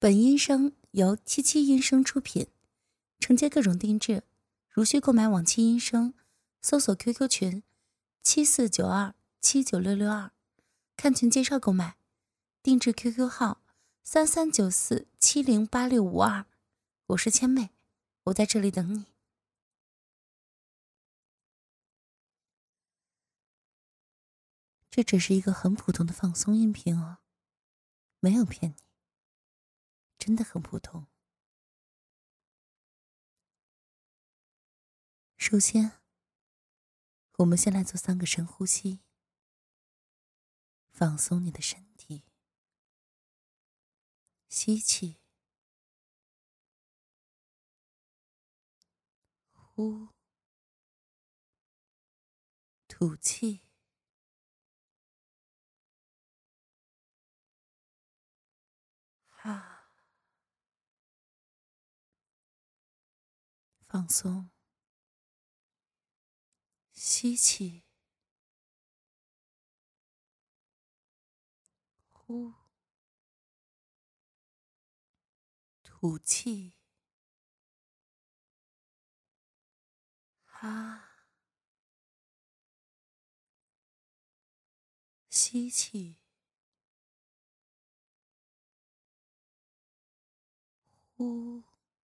本音声由77音声出品，承接各种定制，如需购买往期音声，搜索 QQ 群7492796662，看群介绍购买。定制 QQ 号3394708652。我是千妹，我在这里等你。这只是一个很普通的放松音频哦，没有骗你，真的很普通。首先，我们先来做3个深呼吸，放松你的身体。吸气，呼，吐气，哈，放松。吸气，呼，吐气，哈，吸气，呼，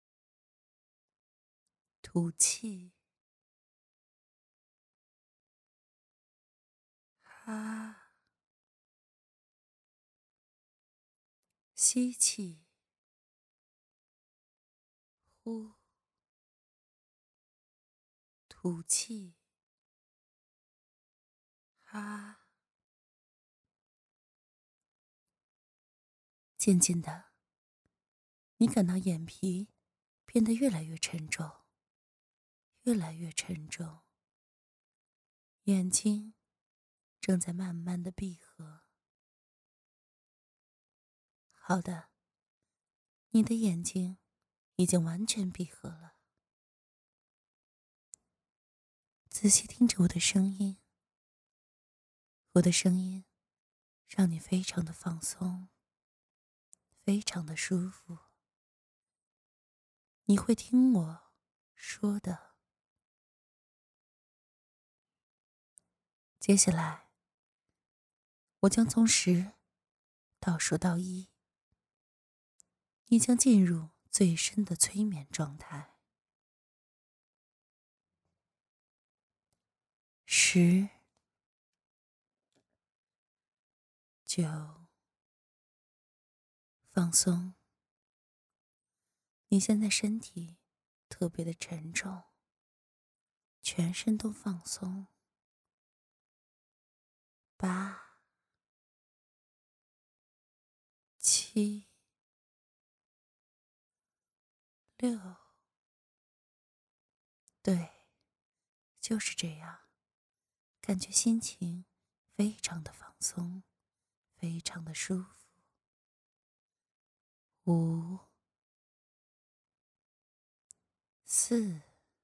吐气，哈，吸气，呼，吐气，哈。渐渐的，你感到眼皮变得越来越沉重，越来越沉重，眼睛正在慢慢的闭合。好的，你的眼睛已经完全闭合了。仔细听着我的声音，我的声音让你非常的放松，非常的舒服。你会听我说的。接下来，我将从10倒数到1，你将进入最深的催眠状态。10、9，放松。你现在身体特别的沉重，全身都放松。8、7、6，对，就是这样，感觉心情非常的放松，非常的舒服。5、4，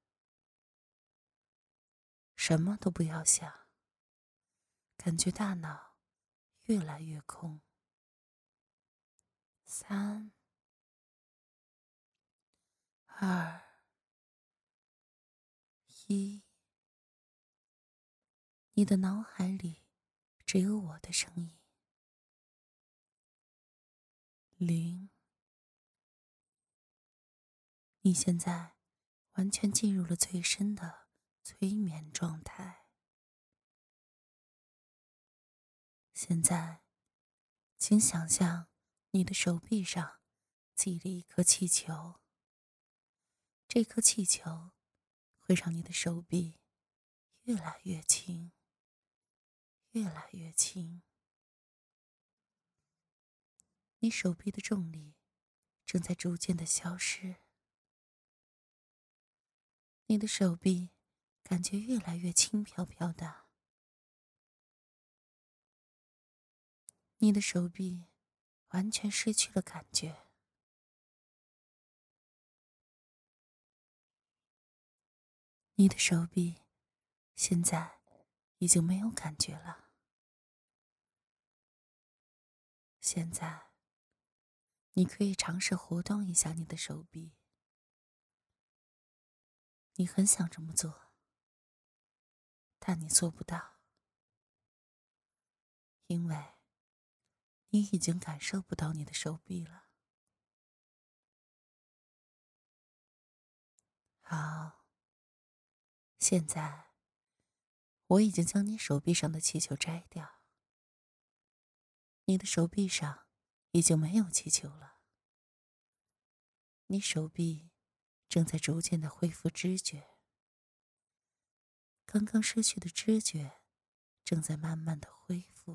什么都不要想，感觉大脑越来越空。3、2、1，你的脑海里只有我的声音。0，你现在完全进入了最深的催眠状态。现在，请想象你的手臂上系了一颗气球，这颗气球会让你的手臂越来越轻，越来越轻。你手臂的重力正在逐渐的消失，你的手臂感觉越来越轻飘飘的，你的手臂完全失去了感觉。你的手臂现在已经没有感觉了。现在， 你可以尝试活动一下你的手臂。你很想这么做，但你做不到，因为你已经感受不到你的手臂了。好，现在我已经将你手臂上的气球摘掉，你的手臂上已经没有气球了。你手臂正在逐渐的恢复知觉，刚刚失去的知觉正在慢慢的恢复。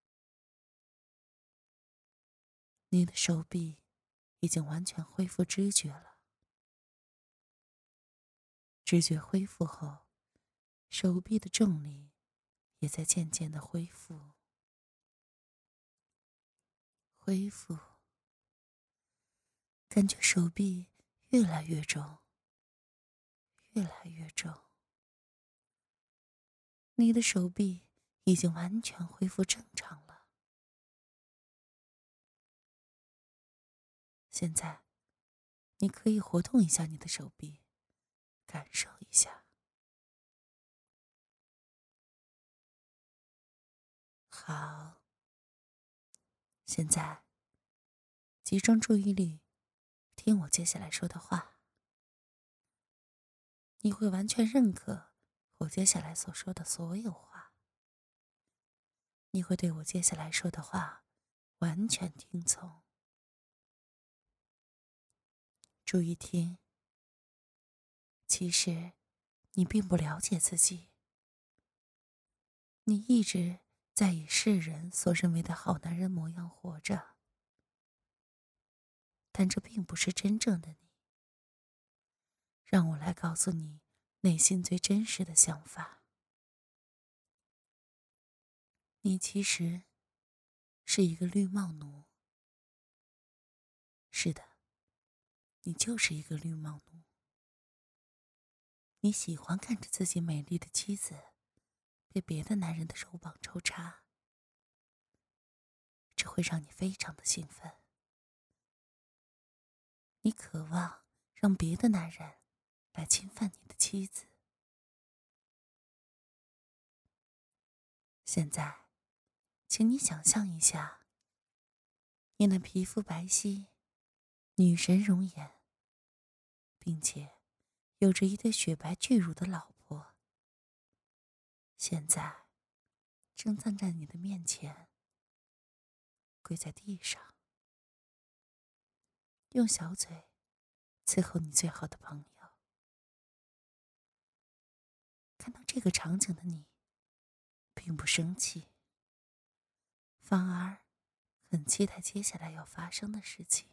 你的手臂已经完全恢复知觉了。知觉恢复后，手臂的重力也在渐渐的恢复。感觉手臂越来越重，越来越重。你的手臂已经完全恢复正常了。现在，你可以活动一下你的手臂，感受一下。好，现在集中注意力，听我接下来说的话。你会完全认可我接下来所说的所有话。你会对我接下来说的话完全听从。注意听，其实你并不了解自己，你一直在以世人所认为的好男人模样活着，但这并不是真正的你。让我来告诉你内心最真实的想法。你其实是一个绿帽奴。是的，你就是一个绿帽奴。你喜欢看着自己美丽的妻子被别的男人的肉棒抽插，这会让你非常的兴奋。你渴望让别的男人来侵犯你的妻子。现在，请你想象一下，你那皮肤白皙、女神容颜，并且有着一对雪白巨乳的老婆，现在正站在你的面前，跪在地上，用小嘴伺候你最好的朋友。看到这个场景的你，并不生气，反而很期待接下来要发生的事情。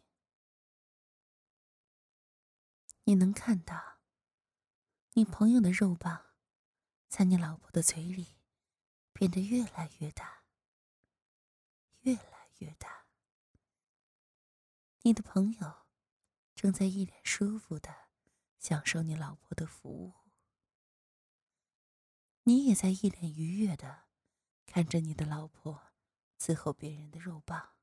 你能看到你朋友的肉棒在你老婆的嘴里变得越来越大，越来越大。你的朋友正在一脸舒服地享受你老婆的服务，你也在一脸愉悦地看着你的老婆伺候别人的肉棒。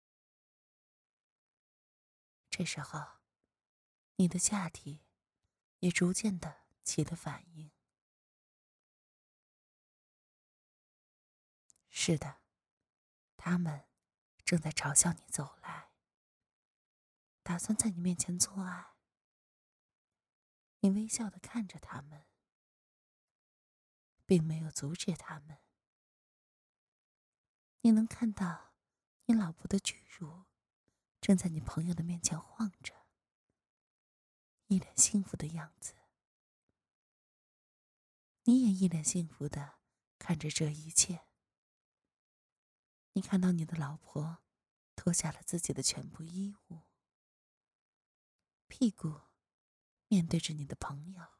这时候，你的下体也逐渐地起了反应。是的，他们正在朝向你走来，打算在你面前做爱。你微笑地看着他们，并没有阻止他们。你能看到你老婆的巨乳正在你朋友的面前晃着，一脸幸福的样子。你也一脸幸福地看着这一切。你看到你的老婆脱下了自己的全部衣物，屁股面对着你的朋友，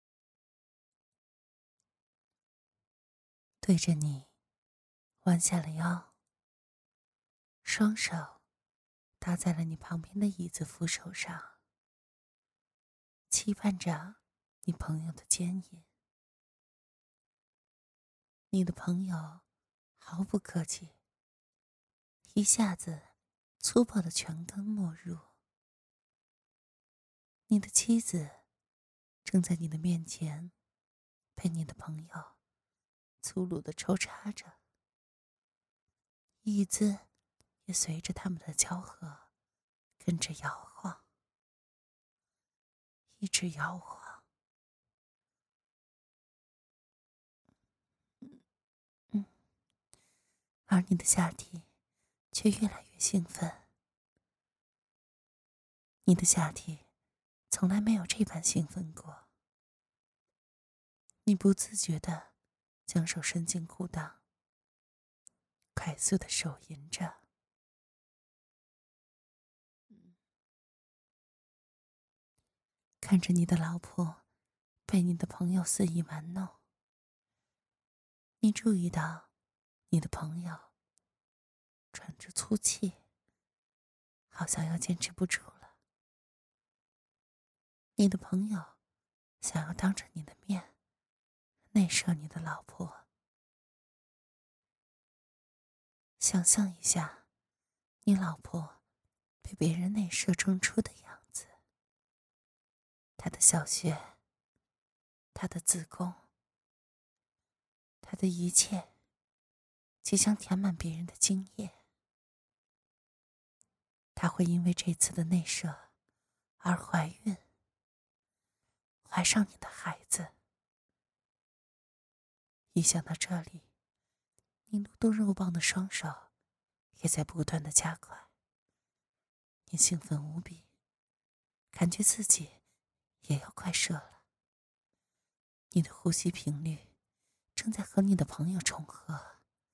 对着你弯下了腰，双手搭在了你旁边的椅子扶手上，期盼着你朋友的奸淫。你的朋友毫不客气，一下子粗暴的权羹没入。你的妻子正在你的面前被你的朋友粗鲁地抽插着，椅子也随着他们的交合跟着摇晃，一直摇晃。而你的下体却越来越兴奋。你的下体从来没有这般兴奋过。你不自觉地将手伸进裤裆，快速地手淫着。看着你的老婆被你的朋友肆意玩弄，你注意到你的朋友喘着粗气，好像要坚持不住了。你的朋友想要当着你的面内射你的老婆。想象一下你老婆被别人内射中出的样子，她的小穴，她的子宫，她的一切即将填满别人的精液。她会因为这次的内射而怀孕，怀上你的孩子。一想到这里，你撸动肉棒的双手也在不断地加快。你兴奋无比，感觉自己也要快射了。你的呼吸频率正在和你的朋友重合。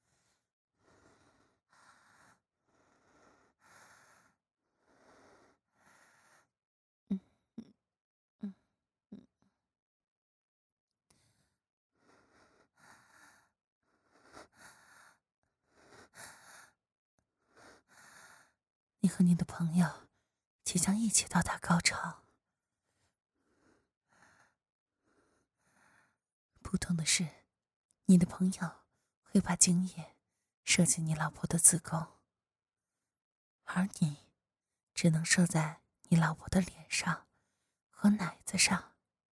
你和你的朋友即将一起到达高潮。不同的是，你的朋友会把精液射进你老婆的子宫，而你只能射在你老婆的脸上和奶子上。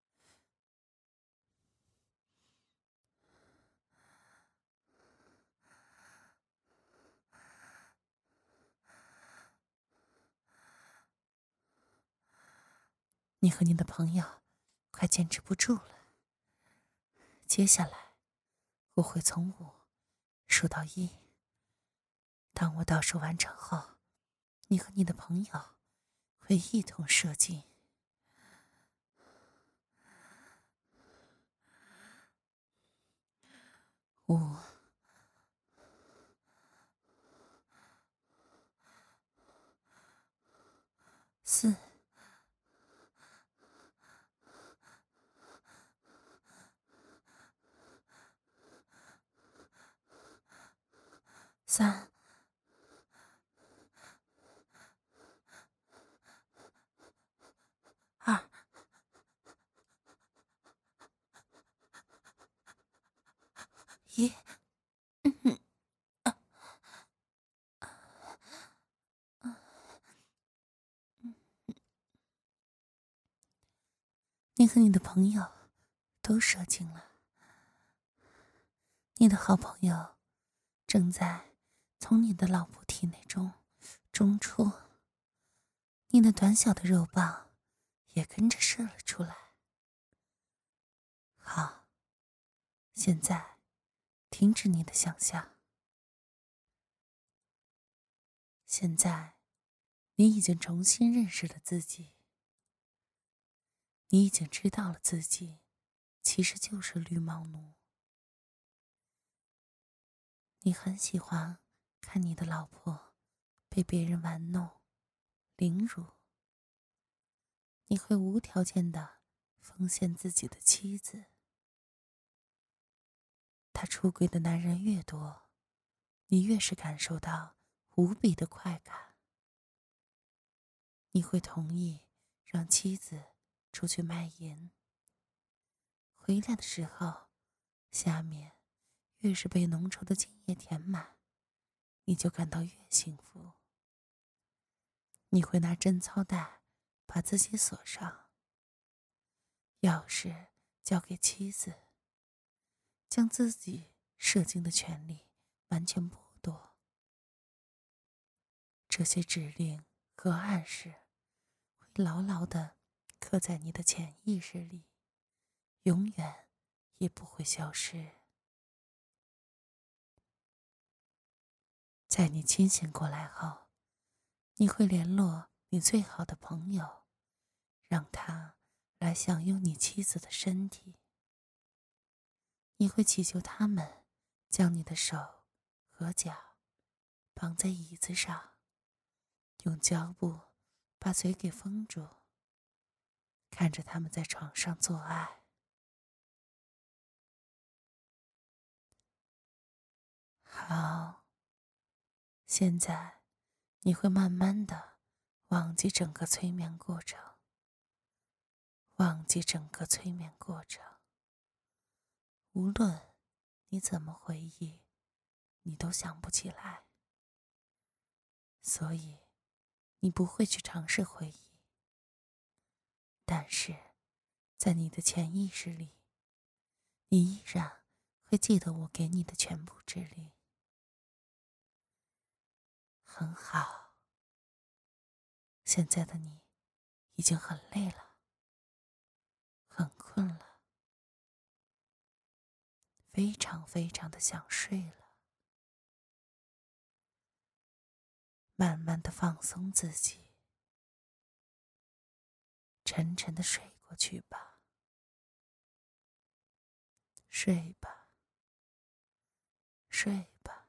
你和你的朋友快坚持不住了。接下来我会从5数到1，当我倒数完成后，你和你的朋友会一同射精。5、4、3、2、1。你和你的朋友都射精了。你的好朋友正在从你的老婆体内中出，你的短小的肉棒也跟着射了出来。好，现在停止你的想象。现在你已经重新认识了自己，你已经知道了自己其实就是绿帽奴。你很喜欢看你的老婆被别人玩弄、凌辱，你会无条件地奉献自己的妻子。他出轨的男人越多，你越是感受到无比的快感。你会同意让妻子出去卖淫，回来的时候，下面越是被浓稠的精液填满，你就感到越幸福。 你会拿贞操带把自己锁上，钥匙交给妻子，将自己射精的权利完全剥夺。这些指令和暗示会牢牢地刻在你的潜意识里，永远也不会消失。在你清醒过来后，你会联络你最好的朋友，让他来享用你妻子的身体。你会祈求他们将你的手和脚绑在椅子上，用胶布把嘴给封住，看着他们在床上做爱。好，现在你会慢慢的忘记整个催眠过程，忘记整个催眠过程。无论你怎么回忆，你都想不起来，所以你不会去尝试回忆。但是在你的潜意识里，你依然会记得我给你的全部指令。很好，现在的你已经很累了，很困了，非常非常的想睡了。慢慢的放松自己，沉沉的睡过去吧，睡吧，睡吧。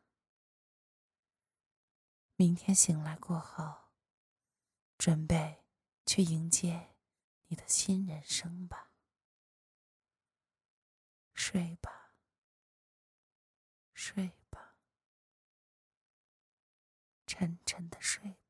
明天醒来过后，准备去迎接你的新人生吧。睡吧，睡吧，沉沉的睡吧。